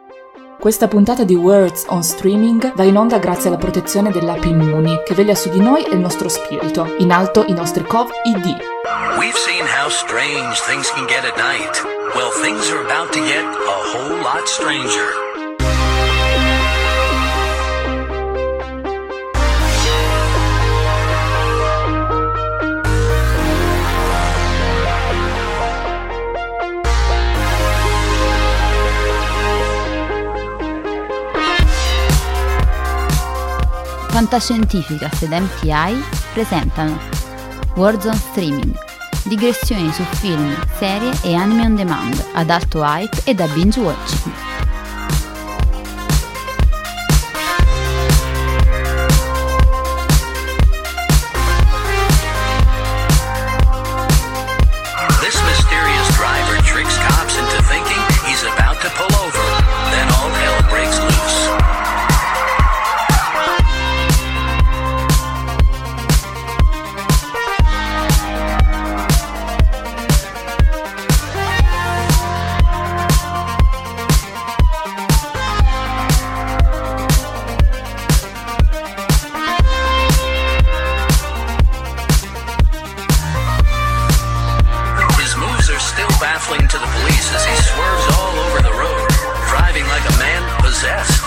Questa puntata di Words on Streaming va in onda grazie alla protezione dell'app Immuni, che veglia su di noi e il nostro spirito. In alto i nostri COV ID. We've seen how strange things can get at night. Well, things are about to get a whole lot stranger. Fantascientificast ed MTI presentano Words on Streaming, digressioni su film, serie e anime on demand, ad alto hype e da binge watching. This mysterious driver tricks cops into thinking he's about to pull over, then all hell breaks loose. Baffling to the police as he swerves all over the road, driving like a man possessed.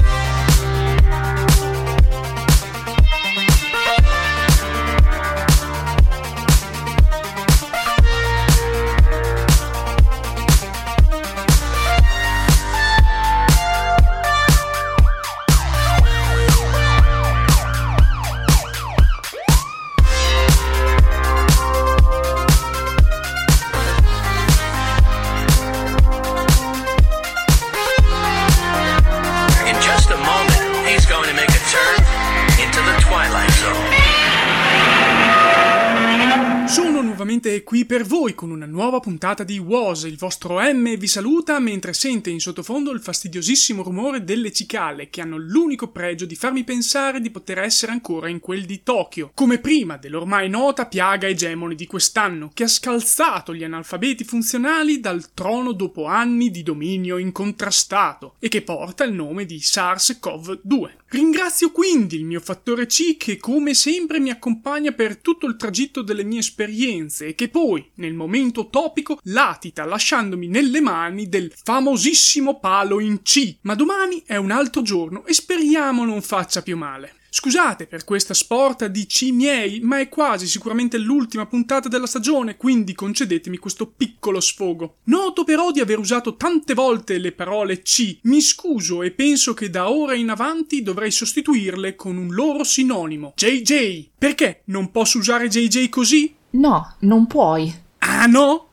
Qui per voi con una nuova puntata di WOS. Il vostro M vi saluta mentre sente in sottofondo il fastidiosissimo rumore delle cicale che hanno l'unico pregio di farmi pensare di poter essere ancora in quel di Tokyo, come prima dell'ormai nota piaga egemone di quest'anno che ha scalzato gli analfabeti funzionali dal trono dopo anni di dominio incontrastato e che porta il nome di SARS-CoV-2. Ringrazio quindi il mio fattore C che come sempre mi accompagna per tutto il tragitto delle mie esperienze e che poi, nel momento topico, latita lasciandomi nelle mani del famosissimo palo in C. Ma domani è un altro giorno e speriamo non faccia più male. Scusate per questa sporta di C miei, ma è quasi sicuramente l'ultima puntata della stagione, quindi concedetemi questo piccolo sfogo. Noto però di aver usato tante volte le parole C, mi scuso e penso che da ora in avanti dovrei sostituirle con un loro sinonimo, JJ. Perché non posso usare JJ così? No, non puoi. Ah no?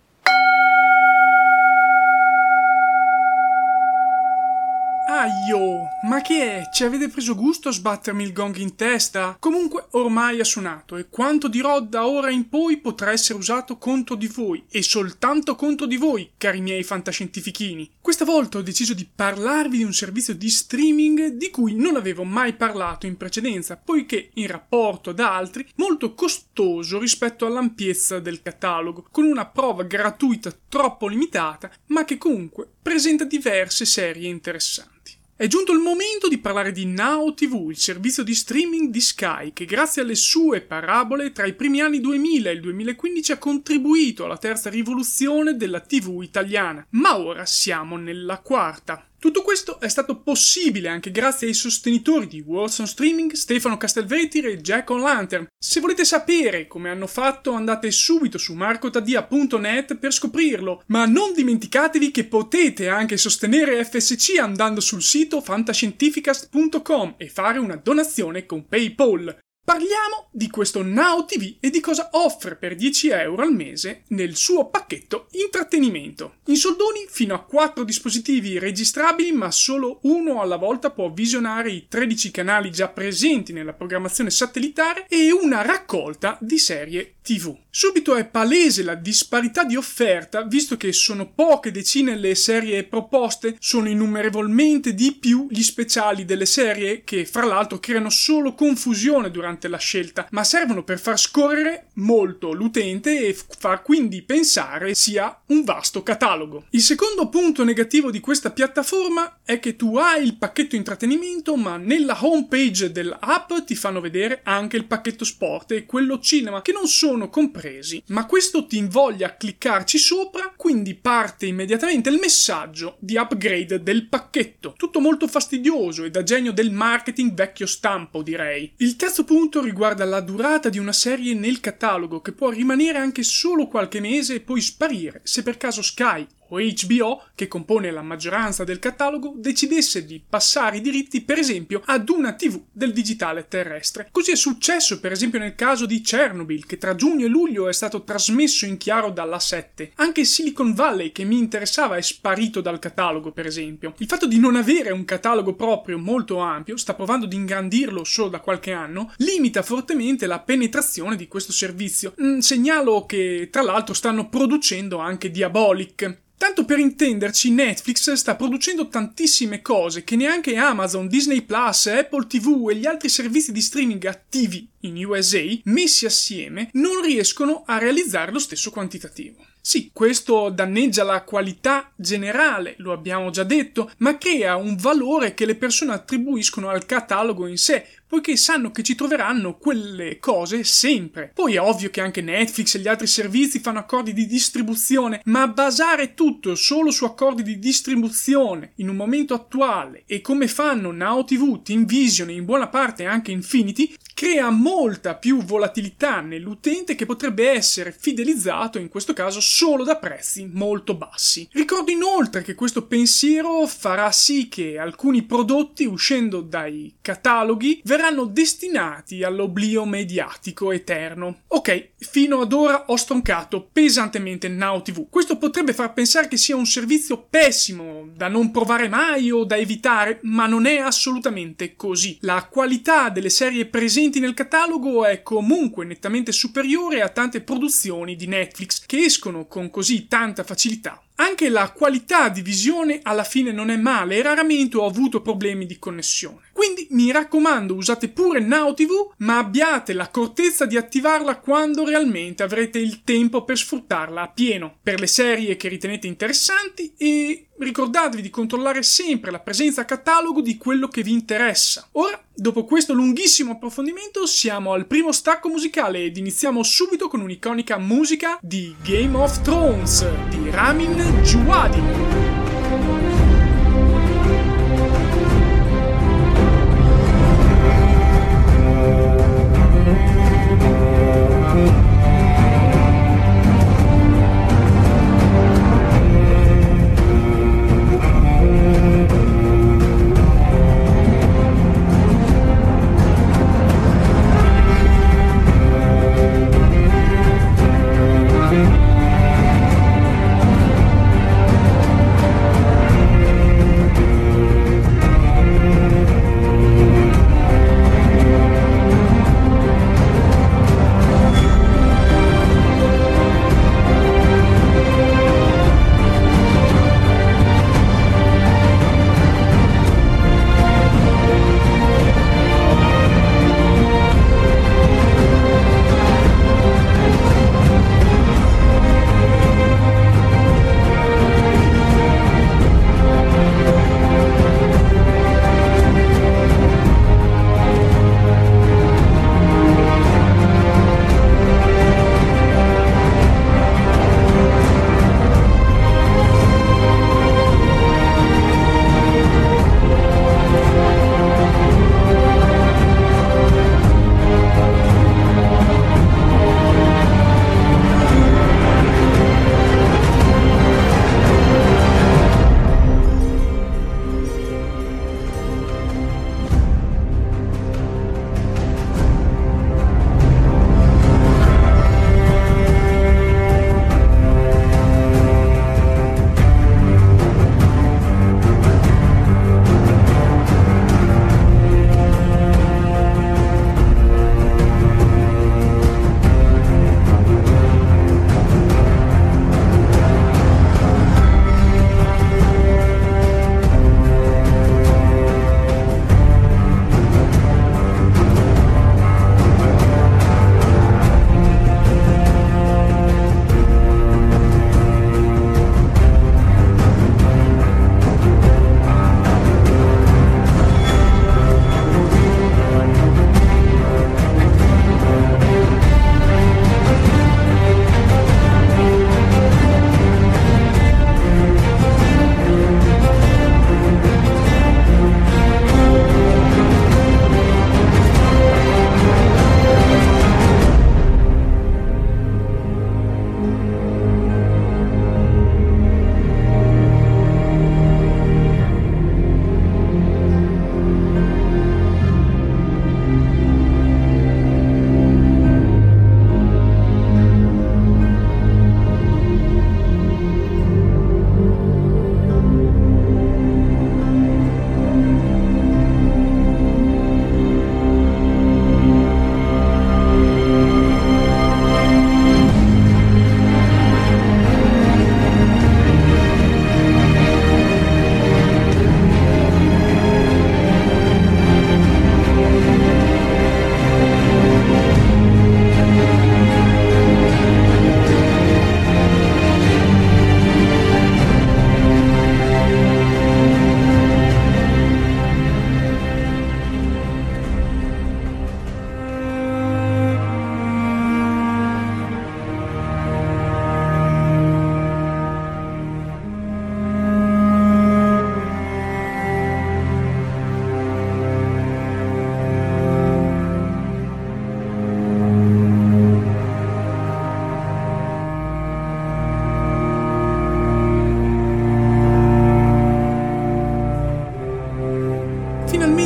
Aio, ma che è? Ci avete preso gusto a sbattermi il gong in testa? Comunque ormai ha suonato e quanto dirò da ora in poi potrà essere usato contro di voi e soltanto contro di voi, cari miei fantascientifichini. Questa volta ho deciso di parlarvi di un servizio di streaming di cui non avevo mai parlato in precedenza, poiché in rapporto ad altri molto costoso rispetto all'ampiezza del catalogo, con una prova gratuita troppo limitata, ma che comunque presenta diverse serie interessanti. È giunto il momento di parlare di Now TV, il servizio di streaming di Sky, che grazie alle sue parabole tra i primi anni 2000 e il 2015 ha contribuito alla terza rivoluzione della TV italiana. Ma ora siamo nella quarta. Tutto questo è stato possibile anche grazie ai sostenitori di Words on Streaming, Stefano Castelvetri e Jack O'Lantern. Se volete sapere come hanno fatto, andate subito su marcotadia.net per scoprirlo, ma non dimenticatevi che potete anche sostenere FSC andando sul sito fantascientificast.com e fare una donazione con PayPal. Parliamo di questo Now TV e di cosa offre per 10 euro al mese nel suo pacchetto intrattenimento. In soldoni fino a 4 dispositivi registrabili, ma solo uno alla volta può visionare i 13 canali già presenti nella programmazione satellitare e una raccolta di serie TV. Subito è palese la disparità di offerta, visto che sono poche decine le serie proposte, sono innumerevolmente di più gli speciali delle serie che fra l'altro creano solo confusione durante la scelta, ma servono per far scorrere molto l'utente e far quindi pensare sia un vasto catalogo. Il secondo punto negativo di questa piattaforma è che tu hai il pacchetto intrattenimento, ma nella homepage dell'app ti fanno vedere anche il pacchetto sport e quello cinema, che non sono compresi, ma questo ti invoglia a cliccarci sopra, quindi parte immediatamente il messaggio di upgrade del pacchetto. Tutto molto fastidioso e da genio del marketing vecchio stampo, direi. Il terzo punto riguarda la durata di una serie nel catalogo, che può rimanere anche solo qualche mese e poi sparire se per caso Sky o HBO, che compone la maggioranza del catalogo, decidesse di passare i diritti per esempio ad una TV del digitale terrestre. Così è successo per esempio nel caso di Chernobyl, che tra giugno e luglio è stato trasmesso in chiaro dalla 7. Anche Silicon Valley, che mi interessava, è sparito dal catalogo per esempio. Il fatto di non avere un catalogo proprio molto ampio, sta provando ad ingrandirlo solo da qualche anno, limita fortemente la penetrazione di questo servizio. Segnalo che tra l'altro stanno producendo anche Diabolic. Tanto per intenderci, Netflix sta producendo tantissime cose che neanche Amazon, Disney+, Apple TV e gli altri servizi di streaming attivi in USA, messi assieme, non riescono a realizzare lo stesso quantitativo. Sì, questo danneggia la qualità generale, lo abbiamo già detto, ma crea un valore che le persone attribuiscono al catalogo in sé, poiché sanno che ci troveranno quelle cose sempre. Poi è ovvio che anche Netflix e gli altri servizi fanno accordi di distribuzione, ma basare tutto solo su accordi di distribuzione in un momento attuale e come fanno Now TV, Team Vision e in buona parte anche Infinity, crea molta più volatilità nell'utente che potrebbe essere fidelizzato in questo caso solo da prezzi molto bassi. Ricordo inoltre che questo pensiero farà sì che alcuni prodotti uscendo dai cataloghi verranno destinati all'oblio mediatico eterno. Ok, fino ad ora ho stroncato pesantemente Now TV. Questo potrebbe far pensare che sia un servizio pessimo, da non provare mai o da evitare, ma non è assolutamente così. La qualità delle serie presenti nel catalogo è comunque nettamente superiore a tante produzioni di Netflix che escono con così tanta facilità. Anche la qualità di visione alla fine non è male e raramente ho avuto problemi di connessione. Quindi mi raccomando, usate pure Now TV, ma abbiate l'accortezza di attivarla quando realmente avrete il tempo per sfruttarla a pieno, per le serie che ritenete interessanti, e ricordatevi di controllare sempre la presenza a catalogo di quello che vi interessa. Ora, dopo questo lunghissimo approfondimento, siamo al primo stacco musicale ed iniziamo subito con un'iconica musica di Game of Thrones di Ramin Djawadi.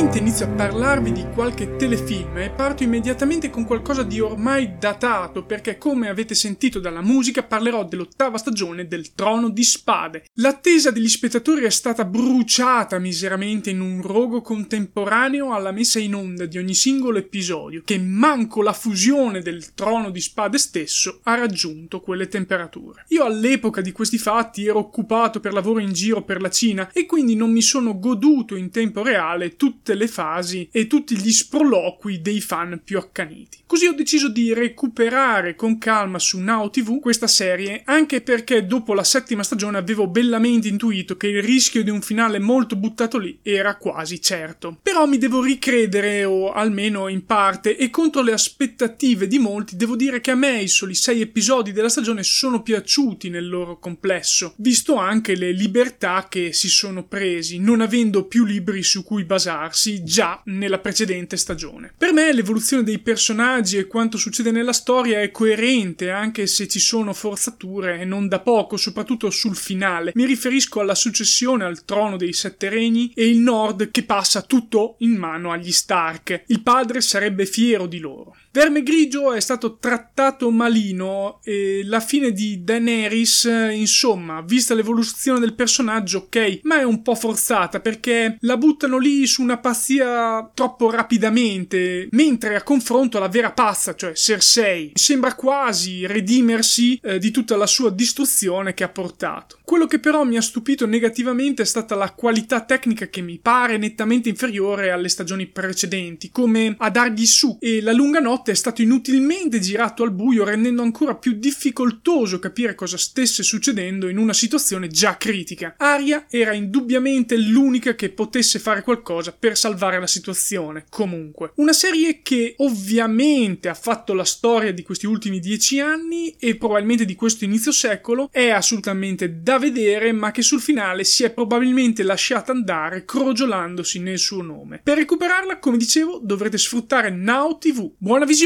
Ovviamente inizio a parlarvi di qualche telefilm e parto immediatamente con qualcosa di ormai datato, perché come avete sentito dalla musica parlerò dell'8ª stagione del Trono di Spade. L'attesa degli spettatori è stata bruciata miseramente in un rogo contemporaneo alla messa in onda di ogni singolo episodio, che manco la fusione del Trono di Spade stesso ha raggiunto quelle temperature. Io all'epoca di questi fatti ero occupato per lavoro in giro per la Cina e quindi non mi sono goduto in tempo reale tutte le fasi e tutti gli sproloqui dei fan più accaniti. Così ho deciso di recuperare con calma su Now TV questa serie, anche perché dopo la 7ª stagione avevo bellamente intuito che il rischio di un finale molto buttato lì era quasi certo. Però mi devo ricredere, o almeno in parte, e contro le aspettative di molti devo dire che a me i soli 6 episodi della stagione sono piaciuti nel loro complesso, visto anche le libertà che si sono presi, non avendo più libri su cui basarsi già nella precedente stagione. Per me l'evoluzione dei personaggi e quanto succede nella storia è coerente, anche se ci sono forzature e non da poco, soprattutto sul finale. Mi riferisco alla successione al trono dei 7 regni e il Nord che passa tutto in mano agli Stark. Il padre sarebbe fiero di loro. Verme Grigio è stato trattato malino e la fine di Daenerys, insomma, vista l'evoluzione del personaggio, ok, ma è un po' forzata perché la buttano lì su una pazzia troppo rapidamente, mentre a confronto la vera pazza, cioè Cersei, sembra quasi redimersi di tutta la sua distruzione che ha portato. Quello che però mi ha stupito negativamente è stata la qualità tecnica, che mi pare nettamente inferiore alle stagioni precedenti, come a dargli su, e la lunga notte è stato inutilmente girato al buio, rendendo ancora più difficoltoso capire cosa stesse succedendo in una situazione già critica. Arya era indubbiamente l'unica che potesse fare qualcosa per salvare la situazione, comunque. Una serie che ovviamente ha fatto la storia di questi ultimi 10 anni e probabilmente di questo inizio secolo, è assolutamente da vedere, ma che sul finale si è probabilmente lasciata andare crogiolandosi nel suo nome. Per recuperarla, come dicevo, dovrete sfruttare Now TV. Buona visione!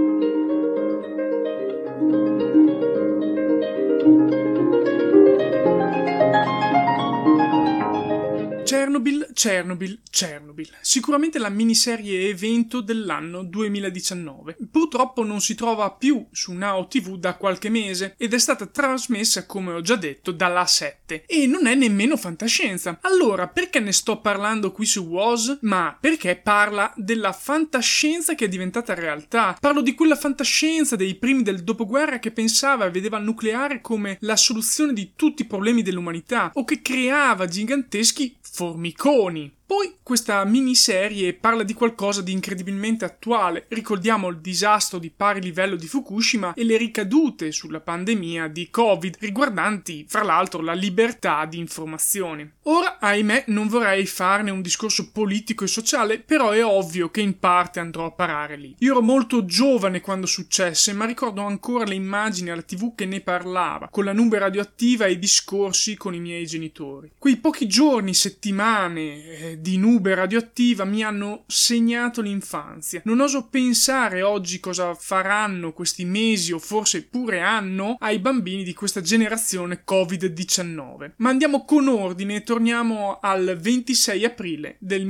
Chernobyl. Sicuramente la miniserie evento dell'anno 2019. Purtroppo non si trova più su Now TV da qualche mese ed è stata trasmessa, come ho già detto, dalla 7. E non è nemmeno fantascienza. Allora, perché ne sto parlando qui su WOS? Ma perché parla della fantascienza che è diventata realtà. Parlo di quella fantascienza dei primi del dopoguerra che pensava e vedeva il nucleare come la soluzione di tutti i problemi dell'umanità, o che creava giganteschi formiconi. Poi questa miniserie parla di qualcosa di incredibilmente attuale. Ricordiamo il disastro di pari livello di Fukushima e le ricadute sulla pandemia di Covid, riguardanti fra l'altro la libertà di informazione. Ora, ahimè, non vorrei farne un discorso politico e sociale, però è ovvio che in parte andrò a parare lì. Io ero molto giovane quando successe, ma ricordo ancora le immagini alla TV che ne parlava, con la nube radioattiva e i discorsi con i miei genitori. Quei pochi giorni, settimane di nube radioattiva mi hanno segnato l'infanzia. Non oso pensare oggi cosa faranno questi mesi, o forse pure anno, ai bambini di questa generazione Covid-19. Ma andiamo con ordine e torniamo al 26 aprile del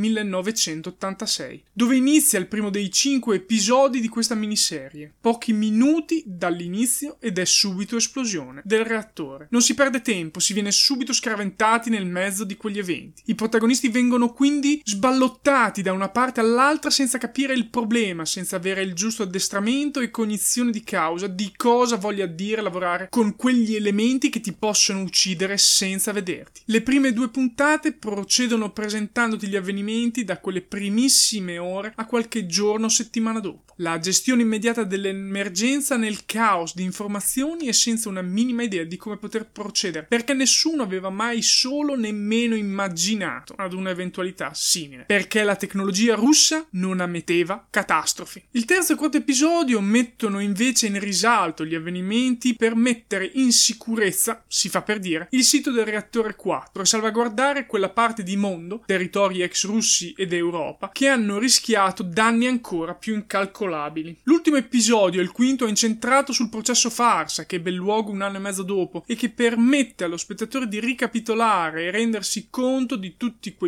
1986, dove inizia il primo dei 5 episodi di questa miniserie. Pochi minuti dall'inizio ed è subito esplosione del reattore. Non si perde tempo, si viene subito scraventati nel mezzo di quegli eventi. I protagonisti vengono quindi sballottati da una parte all'altra senza capire il problema, senza avere il giusto addestramento e cognizione di causa di cosa voglia dire lavorare con quegli elementi che ti possono uccidere senza vederti. Le prime 2 puntate procedono presentandoti gli avvenimenti da quelle primissime ore a qualche giorno o settimana dopo. La gestione immediata dell'emergenza nel caos di informazioni e senza una minima idea di come poter procedere, perché nessuno aveva mai solo nemmeno immaginato ad un'eventualità simile, perché la tecnologia russa non ammetteva catastrofi. Il terzo e quarto episodio mettono invece in risalto gli avvenimenti per mettere in sicurezza, si fa per dire, il sito del reattore 4 e salvaguardare quella parte di mondo, territori ex russi ed Europa, che hanno rischiato danni ancora più incalcolabili. L'ultimo episodio, il quinto, è incentrato sul processo farsa che ebbe luogo 1 anno e mezzo dopo e che permette allo spettatore di ricapitolare e rendersi conto di tutti quei passaggi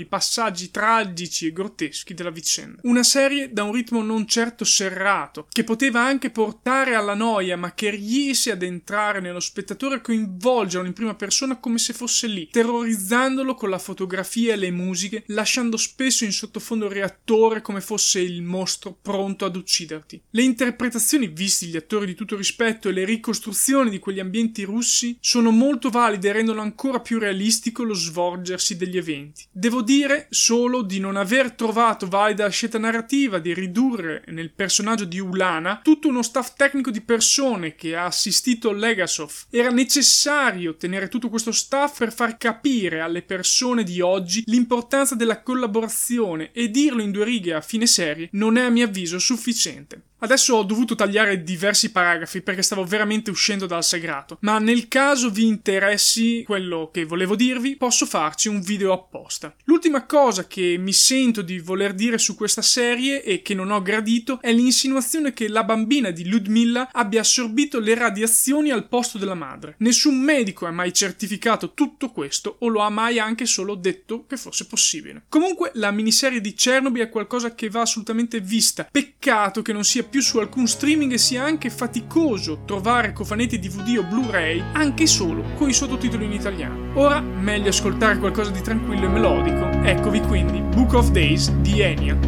passaggi tragici e grotteschi della vicenda. Una serie da un ritmo non certo serrato, che poteva anche portare alla noia, ma che riesce ad entrare nello spettatore e coinvolgerlo in prima persona come se fosse lì, terrorizzandolo con la fotografia e le musiche, lasciando spesso in sottofondo il reattore come fosse il mostro pronto ad ucciderti. Le interpretazioni, visti gli attori di tutto rispetto, e le ricostruzioni di quegli ambienti russi sono molto valide e rendono ancora più realistico lo svolgersi degli eventi. Devo dire solo di non aver trovato valida la scelta narrativa di ridurre nel personaggio di Ulana tutto uno staff tecnico di persone che ha assistito Legasov. Era necessario tenere tutto questo staff per far capire alle persone di oggi l'importanza della collaborazione, e dirlo in 2 righe a fine serie non è a mio avviso sufficiente. Adesso ho dovuto tagliare diversi paragrafi perché stavo veramente uscendo dal sagrato, ma nel caso vi interessi quello che volevo dirvi, posso farci un video apposta. L'ultima cosa che mi sento di voler dire su questa serie e che non ho gradito è l'insinuazione che la bambina di Ludmilla abbia assorbito le radiazioni al posto della madre. Nessun medico ha mai certificato tutto questo o lo ha mai anche solo detto che fosse possibile. Comunque la miniserie di Chernobyl è qualcosa che va assolutamente vista. Peccato che non sia più su alcun streaming e sia anche faticoso trovare cofanetti DVD o Blu-ray anche solo con i sottotitoli in italiano. Ora meglio ascoltare qualcosa di tranquillo e melodico. Eccovi quindi Book of Days di Enya.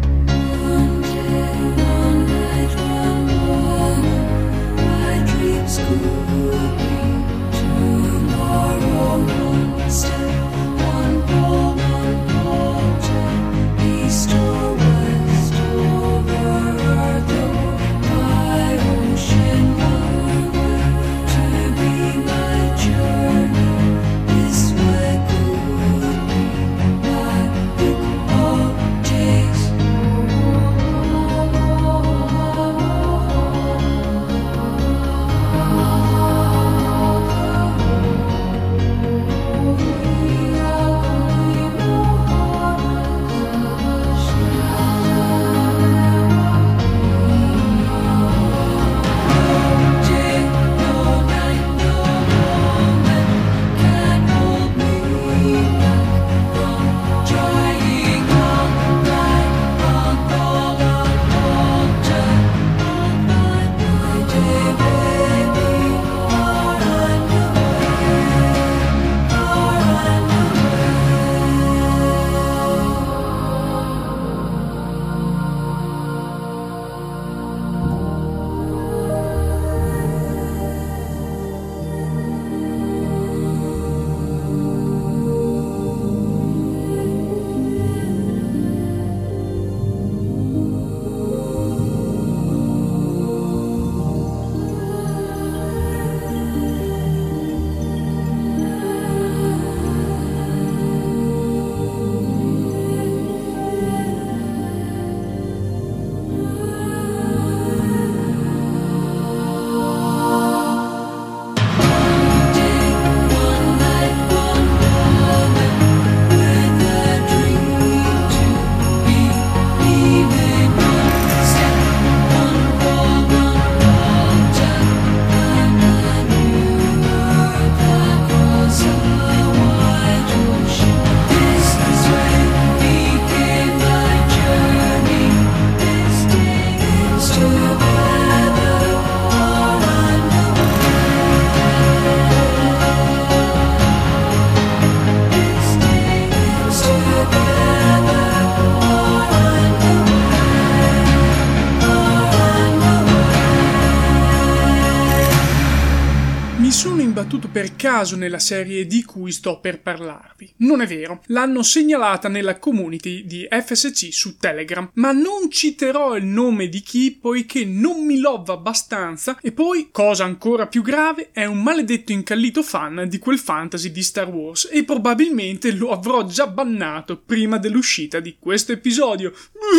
Per caso nella serie di cui sto per parlarvi. Non è vero, l'hanno segnalata nella community di FSC su Telegram, ma non citerò il nome di chi poiché non mi lova abbastanza e poi, cosa ancora più grave, è un maledetto incallito fan di quel fantasy di Star Wars e probabilmente lo avrò già bannato prima dell'uscita di questo episodio.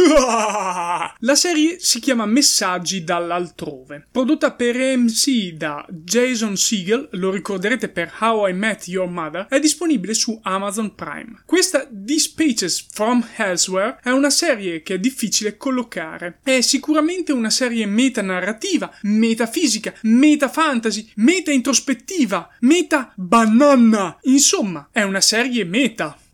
La serie si chiama Messaggi dall'altrove, prodotta per AMC da Jason Segel, lo ricorderete per How I Met Your Mother, è disponibile su Amazon Prime. Questa Dispatches from Elsewhere è una serie che è difficile collocare. È sicuramente una serie metanarrativa, metafisica, metafantasy, meta-introspettiva, meta-banana. Insomma, è una serie meta.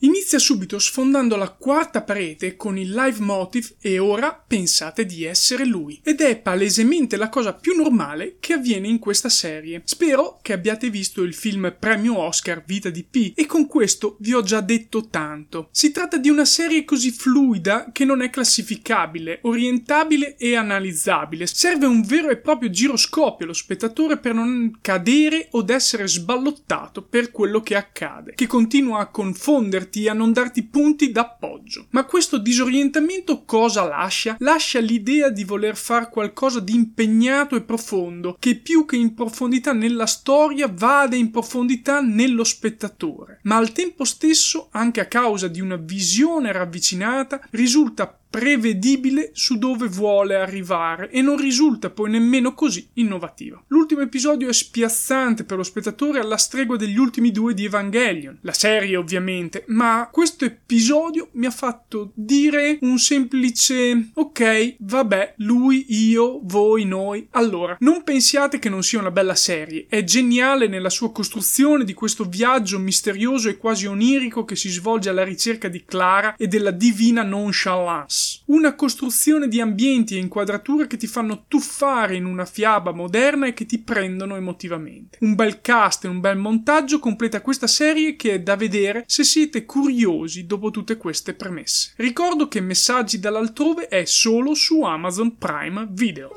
Inizia subito sfondando la quarta parete con il leitmotiv "e ora pensate di essere lui", ed è palesemente la cosa più normale che avviene in questa serie. Spero che abbiate visto il film premio Oscar Vita di Pi, e con questo vi ho già detto tanto. Si tratta di una serie così fluida che non è classificabile, orientabile e analizzabile. Serve un vero e proprio giroscopio allo spettatore per non cadere od essere sballottato per quello che accade, che continua a confonderti e a non darti punti d'appoggio. Ma questo disorientamento cosa lascia? Lascia l'idea di voler fare qualcosa di impegnato e profondo, che più che in profondità nella storia vada in profondità nello spettatore, ma al tempo stesso, anche a causa di una visione ravvicinata, risulta prevedibile su dove vuole arrivare e non risulta poi nemmeno così innovativa. L'ultimo episodio è spiazzante per lo spettatore, alla stregua degli ultimi 2 di Evangelion, la serie ovviamente, ma questo episodio mi ha fatto dire un semplice ok, vabbè, lui, io, voi, noi. Allora, non pensiate che non sia una bella serie, è geniale nella sua costruzione di questo viaggio misterioso e quasi onirico che si svolge alla ricerca di Clara e della divina nonchalance. Una costruzione di ambienti e inquadrature che ti fanno tuffare in una fiaba moderna e che ti prendono emotivamente. Un bel cast e un bel montaggio completa questa serie, che è da vedere se siete curiosi dopo tutte queste premesse. Ricordo che Messaggi dall'altrove è solo su Amazon Prime Video.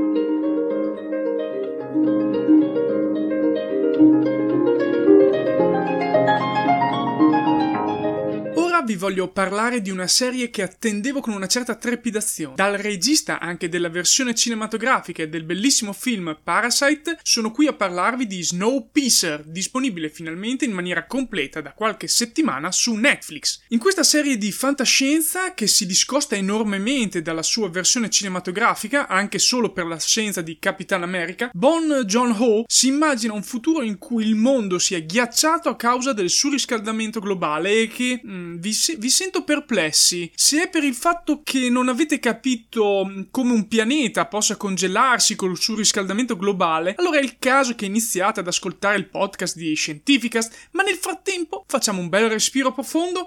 Vi voglio parlare di una serie che attendevo con una certa trepidazione. Dal regista anche della versione cinematografica e del bellissimo film Parasite, sono qui a parlarvi di Snowpiercer, disponibile finalmente in maniera completa da qualche settimana su Netflix. In questa serie di fantascienza, che si discosta enormemente dalla sua versione cinematografica, anche solo per l'assenza di Capitan America, Bong Joon-ho si immagina un futuro in cui il mondo sia ghiacciato a causa del surriscaldamento globale e che vi sento perplessi. Se è per il fatto che non avete capito come un pianeta possa congelarsi col surriscaldamento globale, allora è il caso che iniziate ad ascoltare il podcast di Scientificast, ma nel frattempo facciamo un bel respiro profondo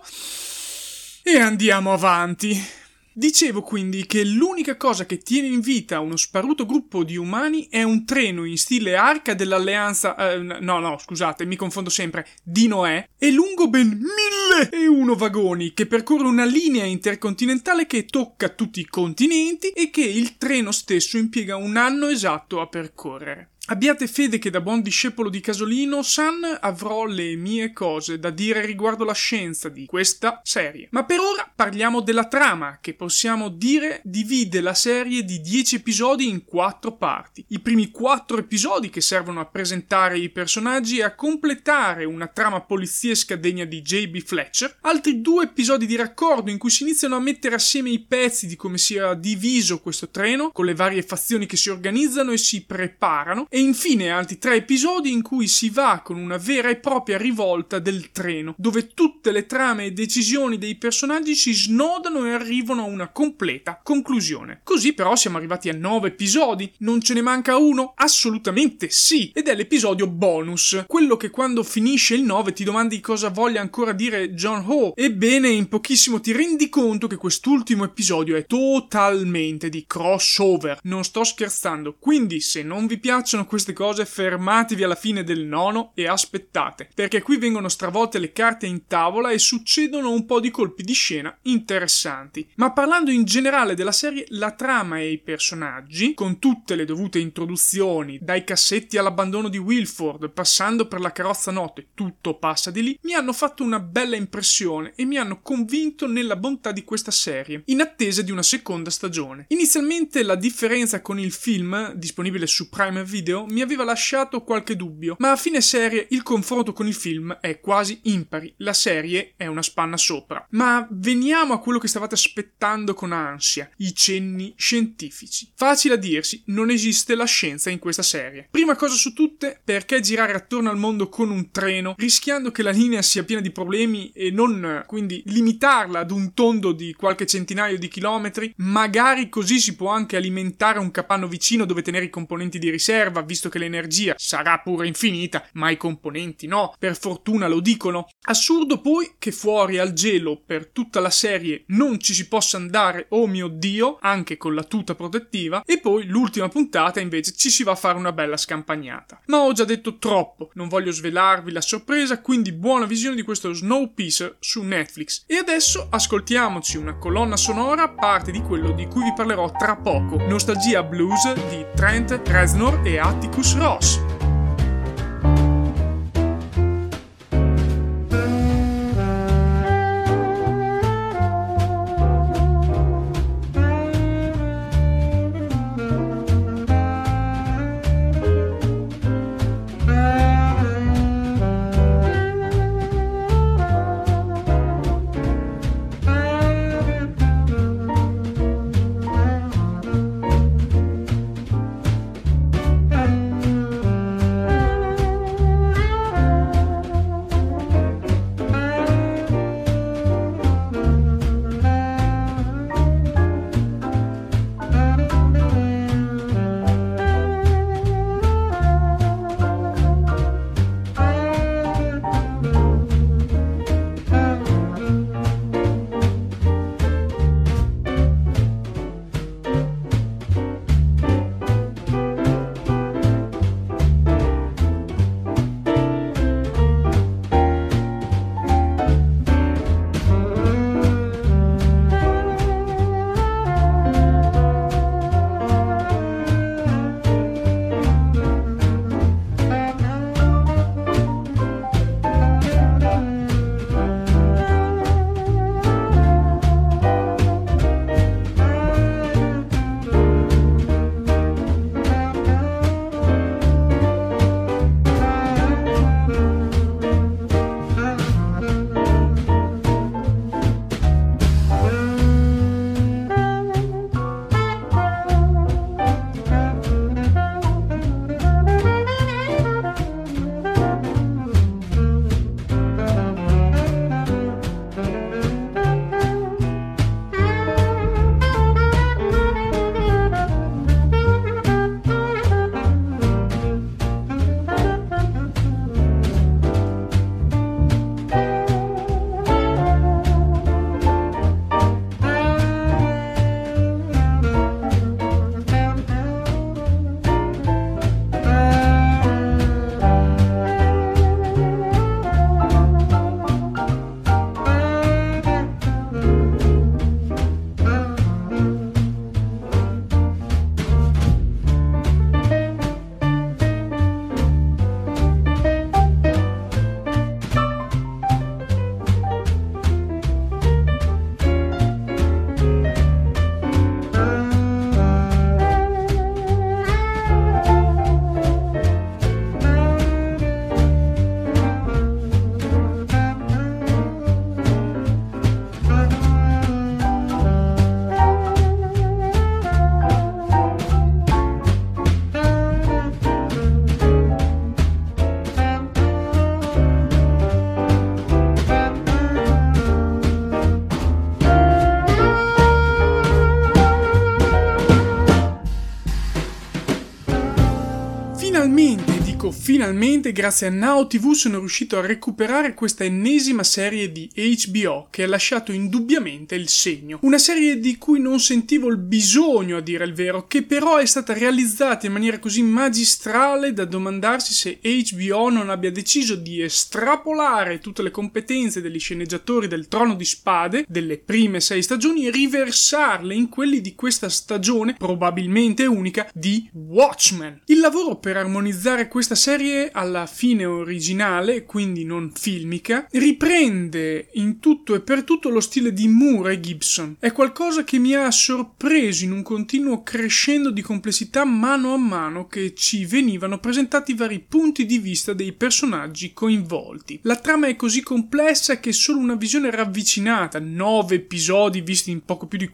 e andiamo avanti. Dicevo quindi che l'unica cosa che tiene in vita uno sparuto gruppo di umani è un treno in stile arca dell'alleanza, scusate, mi confondo sempre, di Noè, e lungo ben 1001 vagoni, che percorre una linea intercontinentale che tocca tutti i continenti e che il treno stesso impiega un anno esatto a percorrere. Abbiate fede che da buon discepolo di Casolino-san avrò le mie cose da dire riguardo la scienza di questa serie. Ma per ora parliamo della trama, che possiamo dire divide la serie di 10 episodi in 4 parti. I primi 4 episodi che servono a presentare i personaggi e a completare una trama poliziesca degna di J.B. Fletcher, altri 2 episodi di raccordo in cui si iniziano a mettere assieme i pezzi di come sia diviso questo treno, con le varie fazioni che si organizzano e si preparano, e infine altri 3 episodi in cui si va con una vera e propria rivolta del treno, dove tutte le trame e decisioni dei personaggi si snodano e arrivano a una completa conclusione. Così però siamo arrivati a 9 episodi. Non ce ne manca uno? Assolutamente sì! Ed è l'episodio bonus, quello che quando finisce il 9 ti domandi cosa voglia ancora dire Joon-ho. Ebbene, in pochissimo ti rendi conto che quest'ultimo episodio è totalmente di crossover. Non sto scherzando, quindi se non vi piacciono queste cose fermatevi alla fine del 9 e aspettate, perché qui vengono stravolte le carte in tavola e succedono un po' di colpi di scena interessanti. Ma parlando in generale della serie, la trama e i personaggi, con tutte le dovute introduzioni, dai cassetti all'abbandono di Wilford, passando per la carrozza notte, tutto passa di lì, mi hanno fatto una bella impressione e mi hanno convinto nella bontà di questa serie, in attesa di una seconda stagione. Inizialmente la differenza con il film, disponibile su Prime Video, mi aveva lasciato qualche dubbio, ma a fine serie il confronto con il film è quasi impari, la serie è una spanna sopra. Ma veniamo a quello che stavate aspettando con ansia, i cenni scientifici. Facile a dirsi, non esiste la scienza in questa serie. Prima cosa su tutte, perché girare attorno al mondo con un treno, rischiando che la linea sia piena di problemi e non quindi limitarla ad un tondo di qualche centinaio di chilometri? Magari così si può anche alimentare un capanno vicino dove tenere i componenti di riserva, visto che l'energia sarà pure infinita, ma i componenti no, per fortuna lo dicono. Assurdo poi che fuori al gelo per tutta la serie non ci si possa andare, oh mio Dio, anche con la tuta protettiva, e poi l'ultima puntata invece ci si va a fare una bella scampagnata. Ma ho già detto troppo, non voglio svelarvi la sorpresa, quindi buona visione di questo Snowpiercer su Netflix. E adesso ascoltiamoci una colonna sonora, parte di quello di cui vi parlerò tra poco, Nostalgia Blues di Trent Reznor e Atticus Ross. Finalmente, grazie a Now TV, sono riuscito a recuperare questa ennesima serie di HBO che ha lasciato indubbiamente il segno. Una serie di cui non sentivo il bisogno, a dire il vero, che però è stata realizzata in maniera così magistrale da domandarsi se HBO non abbia deciso di estrapolare tutte le competenze degli sceneggiatori del Trono di Spade delle prime 6 stagioni e riversarle in quelli di questa stagione, probabilmente unica, di Watchmen. Il lavoro per armonizzare questa serie alla fine originale, quindi non filmica, riprende in tutto e per tutto lo stile di Moore e Gibson. È qualcosa che mi ha sorpreso in un continuo crescendo di complessità mano a mano che ci venivano presentati vari punti di vista dei personaggi coinvolti. La trama è così complessa che solo una visione ravvicinata, 9 episodi visti in poco più di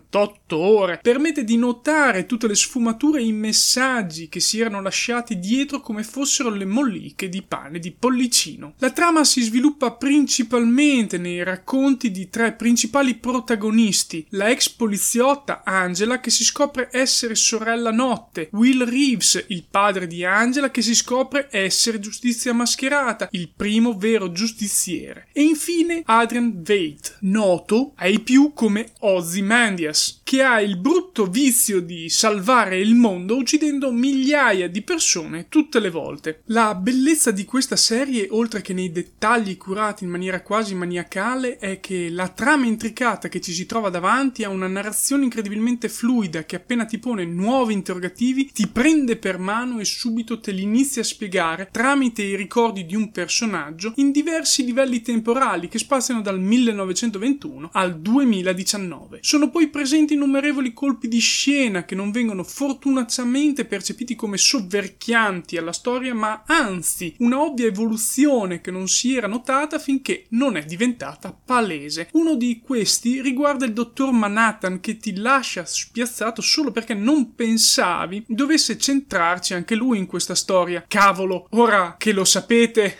48 ore, permette di notare tutte le sfumature e i messaggi che si erano lasciati dietro come fosse fossero le molliche di pane di Pollicino. La trama si sviluppa principalmente nei racconti di tre principali protagonisti: la ex poliziotta Angela, che si scopre essere sorella Notte, Will Reeves, il padre di Angela, che si scopre essere Giustizia Mascherata, il primo vero giustiziere, e infine Adrian Veidt, noto ai più come Ozymandias, che ha il brutto vizio di salvare il mondo uccidendo migliaia di persone tutte le volte. La bellezza di questa serie, oltre che nei dettagli curati in maniera quasi maniacale, è che la trama intricata che ci si trova davanti ha una narrazione incredibilmente fluida che appena ti pone nuovi interrogativi ti prende per mano e subito te li inizia a spiegare tramite i ricordi di un personaggio in diversi livelli temporali che spaziano dal 1921 al 2019. Sono poi presenti innumerevoli colpi di scena che non vengono fortunatamente percepiti come sovverchianti alla storia, ma anzi una ovvia evoluzione che non si era notata finché non è diventata palese. Uno di questi riguarda il dottor Manhattan, che ti lascia spiazzato solo perché non pensavi dovesse centrarci anche lui in questa storia. Cavolo, ora che lo sapete.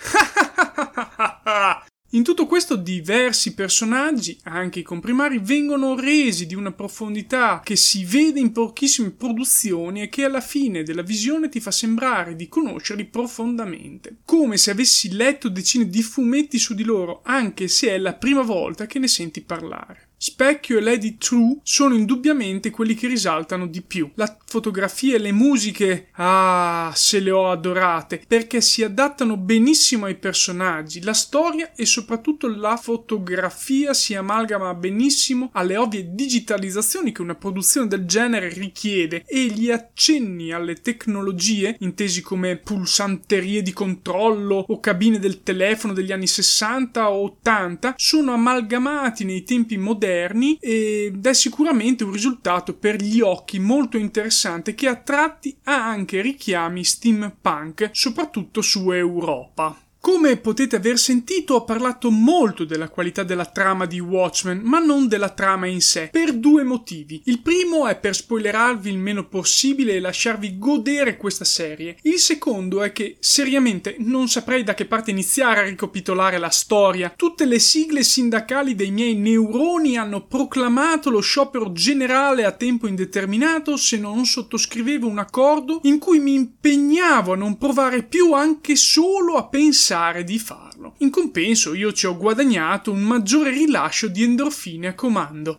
In tutto questo diversi personaggi, anche i comprimari, vengono resi di una profondità che si vede in pochissime produzioni e che alla fine della visione ti fa sembrare di conoscerli profondamente, come se avessi letto decine di fumetti su di loro, anche se è la prima volta che ne senti parlare. Specchio e Lady True sono indubbiamente quelli che risaltano di più. La fotografia e le musiche, se le ho adorate, perché si adattano benissimo ai personaggi. La storia e soprattutto la fotografia si amalgama benissimo alle ovvie digitalizzazioni che una produzione del genere richiede, e gli accenni alle tecnologie, intesi come pulsanterie di controllo o cabine del telefono degli anni 60 o 80, sono amalgamati nei tempi moderni ed è sicuramente un risultato per gli occhi molto interessante, che a tratti ha anche richiami steampunk, soprattutto su Europa. Come potete aver sentito, ho parlato molto della qualità della trama di Watchmen, ma non della trama in sé, per due motivi. Il primo è per spoilerarvi il meno possibile e lasciarvi godere questa serie. Il secondo è che, seriamente, non saprei da che parte iniziare a ricapitolare la storia. Tutte le sigle sindacali dei miei neuroni hanno proclamato lo sciopero generale a tempo indeterminato se non sottoscrivevo un accordo in cui mi impegnavo a non provare più anche solo a pensare di farlo. In compenso io ci ho guadagnato un maggiore rilascio di endorfine a comando.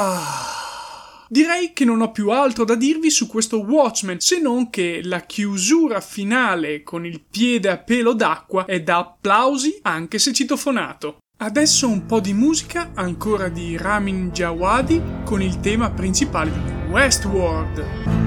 Direi che non ho più altro da dirvi su questo Watchmen, se non che la chiusura finale con il piede a pelo d'acqua è da applausi anche se citofonato. Adesso un po' di musica, ancora di Ramin Djawadi, con il tema principale di Westworld.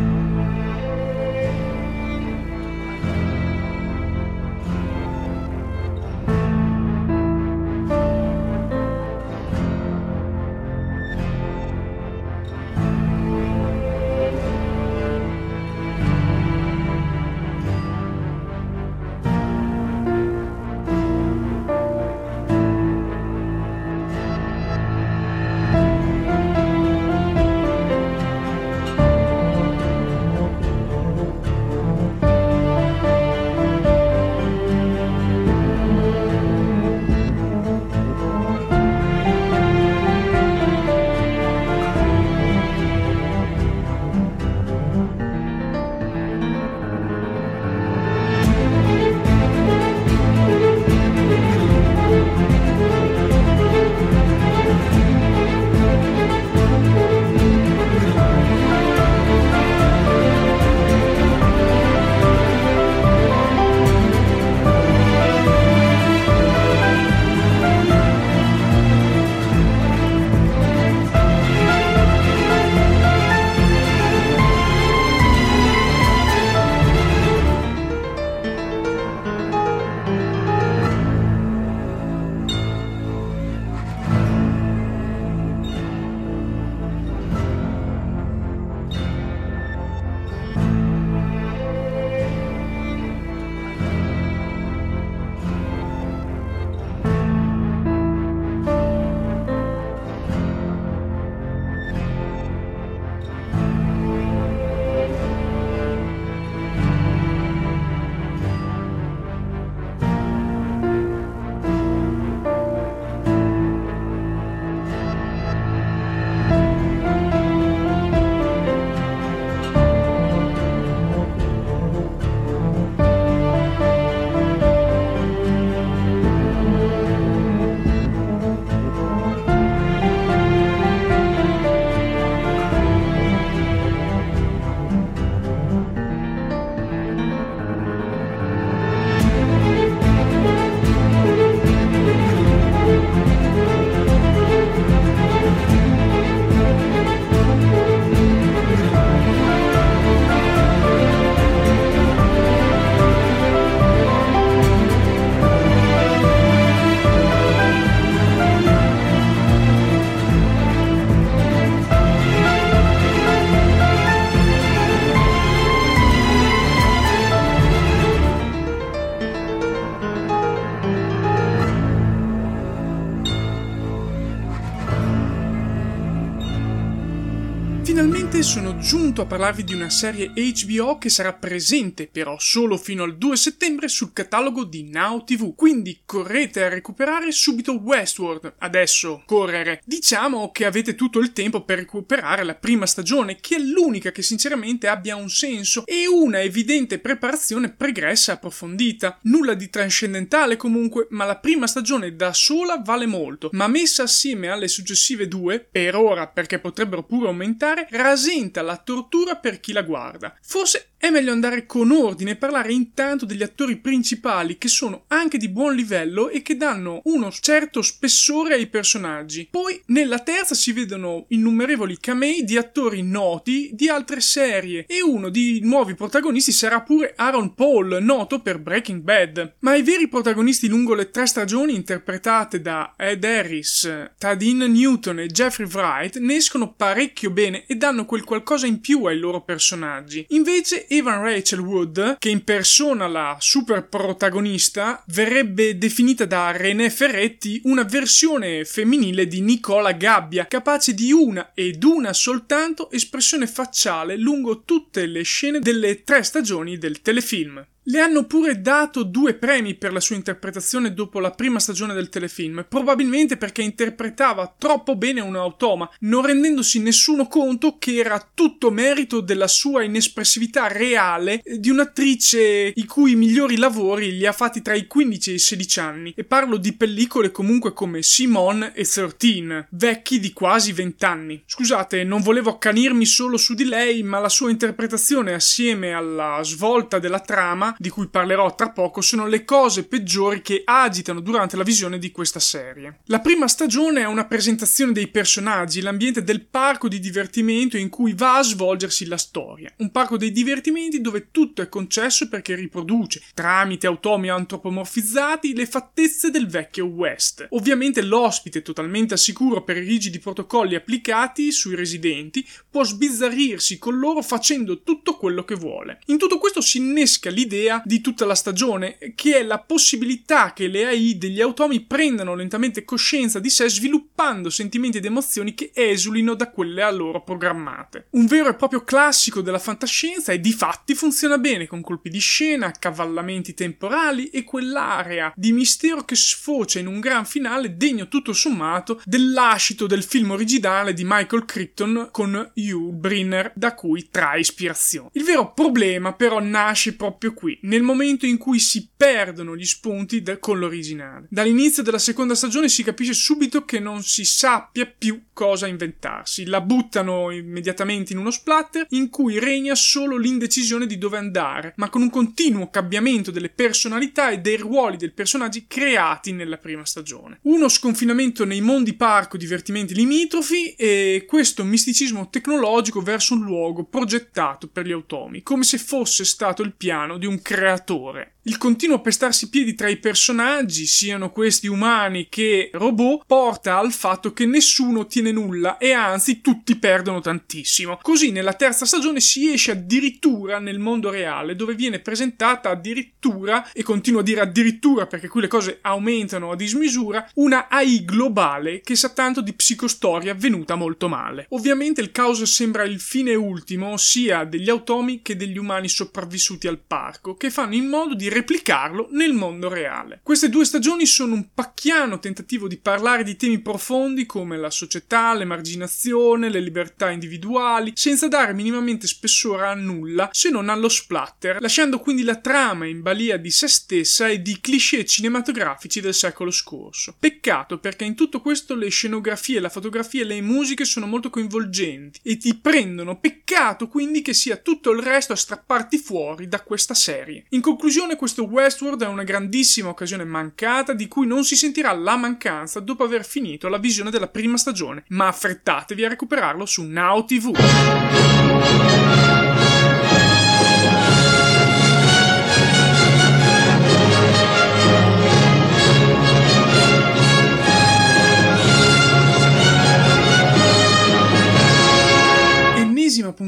Finalmente sono giunto a parlarvi di una serie HBO che sarà presente però solo fino al 2 settembre sul catalogo di Now TV, quindi correte a recuperare subito Westworld. Adesso correre. Diciamo che avete tutto il tempo per recuperare la prima stagione, che è l'unica che sinceramente abbia un senso e una evidente preparazione pregressa e approfondita. Nulla di trascendentale comunque, ma la prima stagione da sola vale molto, ma messa assieme alle successive due, per ora perché potrebbero pure aumentare, rasenta la tortura per chi la guarda. Forse è meglio andare con ordine e parlare intanto degli attori principali, che sono anche di buon livello e che danno uno certo spessore ai personaggi. Poi nella terza si vedono innumerevoli camei di attori noti di altre serie e uno dei nuovi protagonisti sarà pure Aaron Paul, noto per Breaking Bad. Ma i veri protagonisti lungo le 3 stagioni, interpretate da Ed Harris, Tadine Newton e Jeffrey Wright, ne escono parecchio bene e danno quel qualcosa in più ai loro personaggi. Invece Evan Rachel Wood, che impersona la super protagonista, verrebbe definita da René Ferretti una versione femminile di Nicola Gabbia, capace di una ed una soltanto espressione facciale lungo tutte le scene delle 3 stagioni del telefilm. Le hanno pure dato 2 premi per la sua interpretazione dopo la prima stagione del telefilm, probabilmente perché interpretava troppo bene un automa, non rendendosi nessuno conto che era tutto merito della sua inespressività reale di un'attrice i cui migliori lavori li ha fatti tra i 15 e i 16 anni, e parlo di pellicole comunque come Simone e 13, vecchi di quasi 20 anni. Scusate, non volevo accanirmi solo su di lei, ma la sua interpretazione assieme alla svolta della trama, di cui parlerò tra poco, sono le cose peggiori che agitano durante la visione di questa serie. La prima stagione è una presentazione dei personaggi, l'ambiente del parco di divertimento in cui va a svolgersi la storia. Un parco dei divertimenti dove tutto è concesso perché riproduce, tramite automi antropomorfizzati, le fattezze del vecchio West. Ovviamente l'ospite, totalmente al sicuro per i rigidi protocolli applicati sui residenti, può sbizzarrirsi con loro facendo tutto quello che vuole. In tutto questo si innesca l'idea di tutta la stagione, che è la possibilità che le AI degli automi prendano lentamente coscienza di sé, sviluppando sentimenti ed emozioni che esulino da quelle a loro programmate. Un vero e proprio classico della fantascienza, e difatti funziona bene, con colpi di scena, accavallamenti temporali e quell'area di mistero che sfocia in un gran finale degno tutto sommato dell'ascito del film originale di Michael Crichton con Yul Brynner, da cui trae ispirazione. Il vero problema però nasce proprio qui, nel momento in cui si perdono gli spunti con l'originale. Dall'inizio della seconda stagione si capisce subito che non si sappia più cosa inventarsi. La buttano immediatamente in uno splatter in cui regna solo l'indecisione di dove andare, ma con un continuo cambiamento delle personalità e dei ruoli dei personaggi creati nella prima stagione. Uno sconfinamento nei mondi parco divertimenti limitrofi e questo misticismo tecnologico verso un luogo progettato per gli automi, come se fosse stato il piano di un creatore. Il continuo pestarsi i piedi tra i personaggi, siano questi umani che robot, porta al fatto che nessuno ottiene nulla e anzi tutti perdono tantissimo. Così nella terza stagione si esce addirittura nel mondo reale, dove viene presentata addirittura, e continuo a dire addirittura perché qui le cose aumentano a dismisura, una AI globale che sa tanto di psicostoria venuta molto male. Ovviamente il caos sembra il fine ultimo sia degli automi che degli umani sopravvissuti al parco, che fanno in modo di replicarlo nel mondo reale. Queste 2 stagioni sono un pacchiano tentativo di parlare di temi profondi come la società, l'emarginazione, le libertà individuali, senza dare minimamente spessore a nulla se non allo splatter, lasciando quindi la trama in balia di se stessa e di cliché cinematografici del secolo scorso. Peccato, perché in tutto questo le scenografie, la fotografia e le musiche sono molto coinvolgenti e ti prendono. Peccato quindi che sia tutto il resto a strapparti fuori da questa serie. In conclusione, questo Westworld è una grandissima occasione mancata di cui non si sentirà la mancanza dopo aver finito la visione della prima stagione, ma affrettatevi a recuperarlo su Now TV.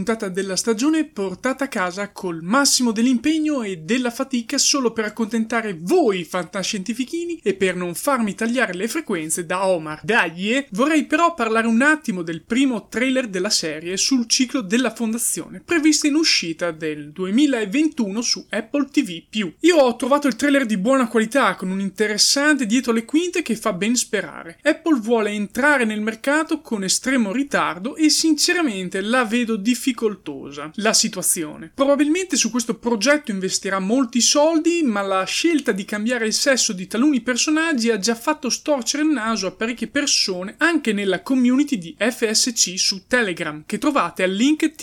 puntata della stagione portata a casa col massimo dell'impegno e della fatica solo per accontentare voi fantascientifichini e per non farmi tagliare le frequenze da Omar. Dai, vorrei però parlare un attimo del primo trailer della serie sul ciclo della Fondazione, prevista in uscita del 2021 su Apple TV+. Io ho trovato il trailer di buona qualità, con un interessante dietro le quinte che fa ben sperare. Apple vuole entrare nel mercato con estremo ritardo e sinceramente la vedo difficoltosa la situazione. Probabilmente su questo progetto investirà molti soldi, ma la scelta di cambiare il sesso di taluni personaggi ha già fatto storcere il naso a parecchie persone anche nella community di FSC su Telegram, che trovate al link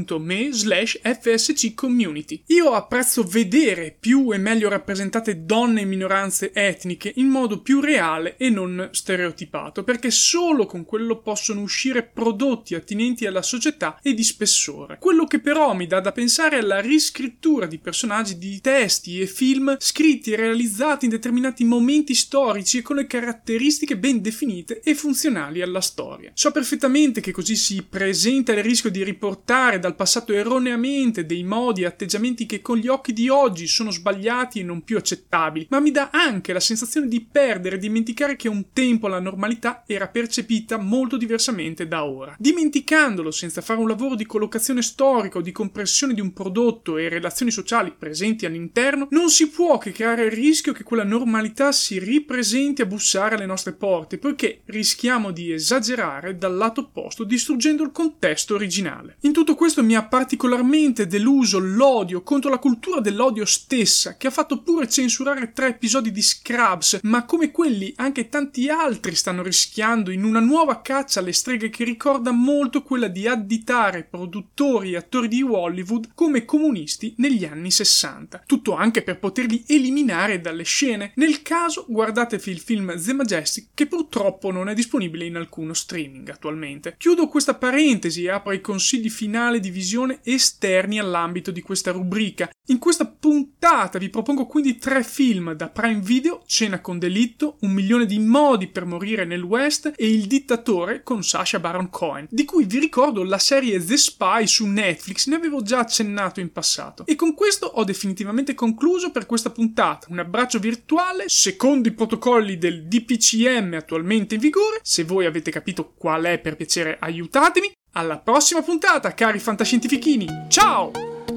t.me/FSC community. Io apprezzo vedere più e meglio rappresentate donne e minoranze etniche in modo più reale e non stereotipato, perché solo con quello possono uscire prodotti attinenti alla società e di spessore. Quello che però mi dà da pensare è alla riscrittura di personaggi di testi e film scritti e realizzati in determinati momenti storici e con le caratteristiche ben definite e funzionali alla storia. So perfettamente che così si presenta il rischio di riportare dal passato erroneamente dei modi e atteggiamenti che con gli occhi di oggi sono sbagliati e non più accettabili, ma mi dà anche la sensazione di perdere e dimenticare che un tempo la normalità era percepita molto diversamente da ora. Dimenticandolo senza fare un lavoro di collocazione storica o di comprensione di un prodotto e relazioni sociali presenti all'interno, non si può che creare il rischio che quella normalità si ripresenti a bussare alle nostre porte, poiché rischiamo di esagerare dal lato opposto, distruggendo il contesto originale. In tutto questo mi ha particolarmente deluso l'odio contro la cultura dell'odio stessa, che ha fatto pure censurare 3 episodi di Scrubs, ma come quelli anche tanti altri stanno rischiando in una nuova caccia alle streghe che ricorda molto quella di additare produttori e attori di Hollywood come comunisti negli anni 60. Tutto anche per poterli eliminare dalle scene. Nel caso guardatevi il film The Majestic, che purtroppo non è disponibile in alcuno streaming attualmente. Chiudo questa parentesi e apro ai consigli finali di visione esterni all'ambito di questa rubrica. In questa puntata vi propongo quindi 3 film da Prime Video: Cena con delitto, 1 milione di modi per morire nel West e Il dittatore con Sacha Baron Cohen, di cui vi ricordo la serie The Spy su Netflix, ne avevo già accennato in passato. E con questo ho definitivamente concluso per questa puntata. Un abbraccio virtuale secondo i protocolli del DPCM attualmente in vigore. Se voi avete capito qual è, per piacere aiutatemi. Alla prossima puntata, cari fantascientifichini. Ciao!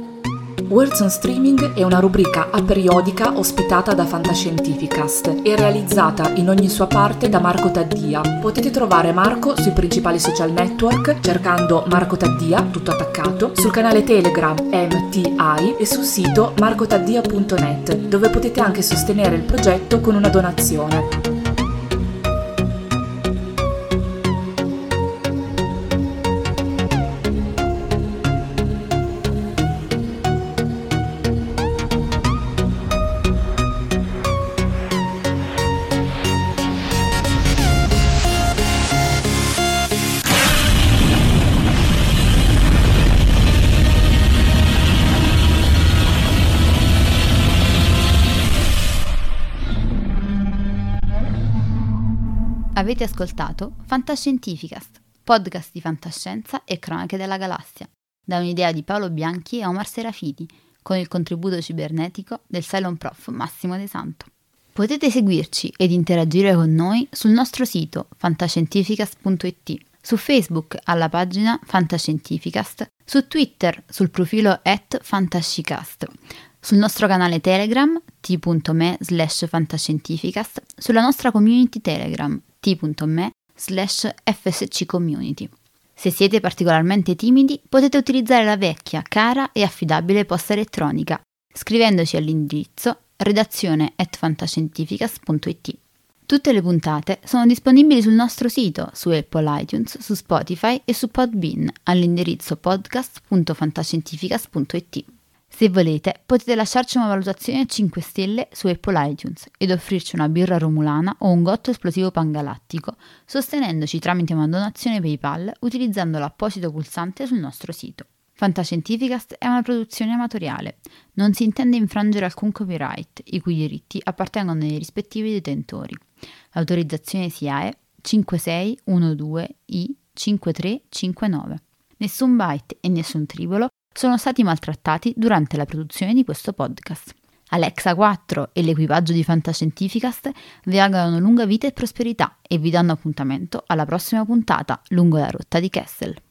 Words on Streaming è una rubrica aperiodica ospitata da Fantascientificast e realizzata in ogni sua parte da Marco Taddia. Potete trovare Marco sui principali social network cercando Marco Taddia, tutto attaccato, sul canale Telegram MTI e sul sito marcotaddia.net, dove potete anche sostenere il progetto con una donazione. Avete ascoltato Fantascientificast, podcast di fantascienza e cronache della galassia, da un'idea di Paolo Bianchi e Omar Serafiti, con il contributo cibernetico del Cylon Prof Massimo De Santo. Potete seguirci ed interagire con noi sul nostro sito fantascientificast.it, su Facebook alla pagina Fantascientificast, su Twitter sul profilo @fantascicast, sul nostro canale Telegram t.me/fantascientificast, sulla nostra community Telegram t.me/FSC community. Se siete particolarmente timidi, potete utilizzare la vecchia, cara e affidabile posta elettronica, scrivendoci all'indirizzo redazione@fantascientificast.it. Tutte le puntate sono disponibili sul nostro sito, su Apple iTunes, su Spotify e su Podbean, all'indirizzo podcast.fantascientificast.it. Se volete, potete lasciarci una valutazione a 5 stelle su Apple iTunes ed offrirci una birra romulana o un gotto esplosivo pangalattico, sostenendoci tramite una donazione PayPal utilizzando l'apposito pulsante sul nostro sito. Fantascientificast è una produzione amatoriale. Non si intende infrangere alcun copyright, i cui diritti appartengono ai rispettivi detentori. L'autorizzazione SIAE 5612I5359. Nessun byte e nessun tribolo sono stati maltrattati durante la produzione di questo podcast. Alexa 4 e l'equipaggio di Fantascientificast vi augurano lunga vita e prosperità e vi danno appuntamento alla prossima puntata lungo la rotta di Kessel.